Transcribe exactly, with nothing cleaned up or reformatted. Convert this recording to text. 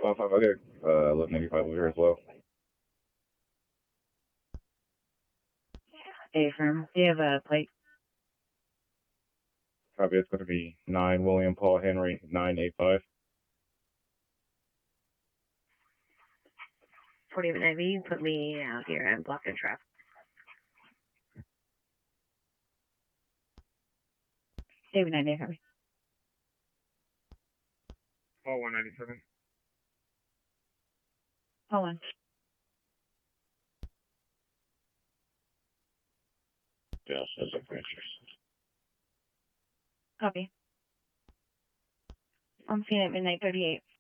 Five five, okay. Uh, eleven eighty-five over here as well. Affirm. Do you have a plate? Copy, it's going to be nine William Paul Henry nine eight five. forty-eight Navy, you put me out here and block the traffic. David nine eight five. Paul one ninety-seven. Hold on. Yes, that's a picture. Copy. I'm seeing at midnight thirty-eight.